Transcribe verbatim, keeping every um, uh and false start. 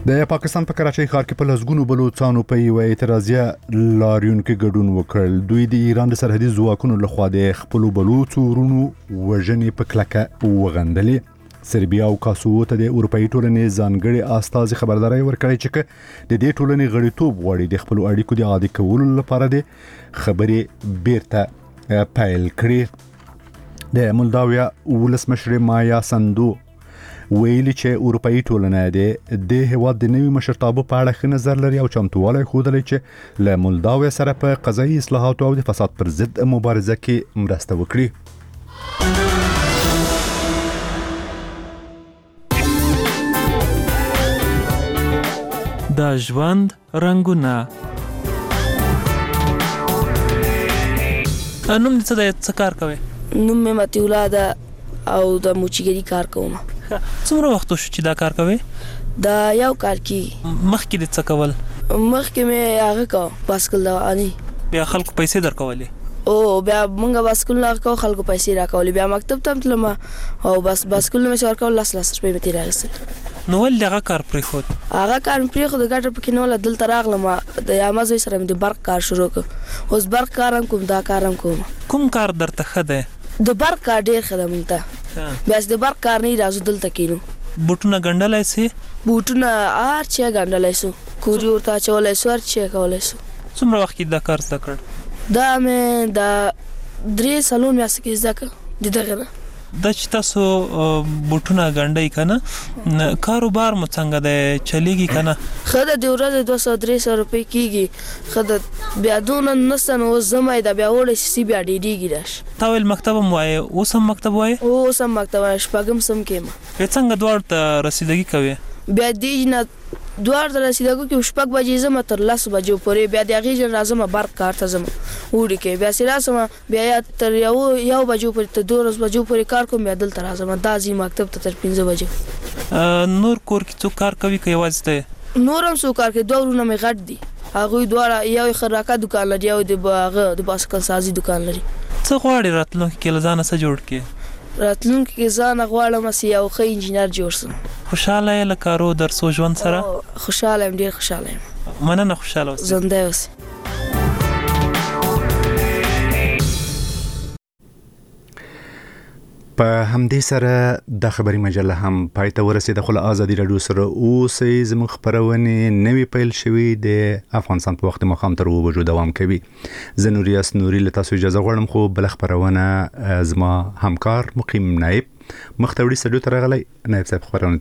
د پاکستان په کراچۍ ښار کې په لسګونو بلوڅانو په یوه اعتراضیه لاریون کې ګډون وکړ. دوی د ایران د سرحدي ځواکونو لخوا د خپلو بلوڅو ورونو وژنې په کلکه وغندلې. سربیا او کاسوو ته د اروپایي ټولنې ځانګړي استازي خبرداری ورکړی چې د دې ټولنې غړیتوب غواړي د خپلو اړیکو د عادي کولو لپاره د خبرې بیرته پیل کړي. د مولداویا ولسمشر مایا سندو ویلي چې اروپایي ټولنه د د هیواد د نوي مشرتابه په اړه ښه نظر لري او چمتووالی ښودلی چې له مولداویا سره په قضایي اصلاحاتو او د فساد پر ضد مبارزه کې مرسته وکړي. د ژوند رنګونه. نوم دې څه دی؟ څه کار کوې؟ نوم مې متیولا ده او د موچیګري کار کوم. څومره وخت شو چې دا کار کوې؟ دا یو کال کې. مخکې دې څه کول؟ مخکې مې هغه کو باسکل دواني. بیا خلکو پیسې درکولې؟ او بیا مونږه باسکل نه کو خلکو پیسې راکولې. بیا مکتب ته تلم او بس باسکل مې څور کول لاس لاس روپۍ مې تیر راغستل. نو ولې هغه کار پرېښود؟ هغه کار مې پرېښود ګټه پکې نه وله. دلته راغلم د یامازوی سره مې د برق کار شروع کړ. اوس برق کار هم کوم، دا کار هم کوم. کوم کار درته ښه دی؟ د برق کار ډېر ښه دی مونږ ته. بیا د برق کار نه راځو دلته کینو. بوټونه ګنډلای سي؟ بوټونه هر چا ګنډلای سو، کوري ورته اچولای سو، هر چا کولای سو. څومره وخت کې دا کار زده کړ؟ دا مې د درې سالون میاشتې کې زده کړ د دغه نه. دا چې تاسو بوټونه ګنډئ که نه، کاروبار مو څنګه دی؟ چلیږي که نه؟ ښه ده، د ورځې دوه سوه درې سوه روپۍ کېږي. ښه ده، بیا دونه نسته نو اوس زما یې ده، بیا وړی سي بیا ډېرېږي راش. تا ویل مکتب هم وایې، اوس هم مکتب وایې؟ اوس هم مکتب وایم، شپږم سم کې یم. بیا څنګه دواړو ته رسیدګي کوې؟ بیا دې نه دواړو ته رسیدګي کې شپږ بجې ځم تر لسو بجو پورې. بیا د هغې جن راځم برق کار ته ځم اوړي کې. بیا چې راسم بیا یا تر یو یو بجو پورې تر دولس بجو پورې کار کوم. بیا دلته راځم دا ځي مکتب ته تر پنځه بجې. نور کور کې څوک کار کوي که یوازې ته؟ نور هم څوک کار کوي. دوه ورونه مې غټ دي، هغوی دواړه یو یې خراکه دوکان لري، یو د هغه د باسکل سازي دوکان لري. څه غواړې راتلونکي کې له ځانه څه جوړ کړې؟ راتلونکي کې ځانه غواړم چې یو ښه انجینر جوړ سم. خوشحاله یې له کارو درسو ژوند سره؟ خوشحاله یم، ډېر خوشحاله یم. مننه، خوشحاله اوسې. ژوندی اوسې. په همدې سره د خبري مجله هم پای ته ورسېده. خو له ازادي راډیو سره اوسئ. زموږ خپرونې نوې پیل شوي د افغانستان په وخت ماښام تر اوه بجو دوام کوي. زه نوریاس نوري له تاسو اجازه غواړم، خو بله خپرونه زما همکار مقیم نایب مخ ته وړي سټډیو ته راغلی. نایب صاحب خپرونه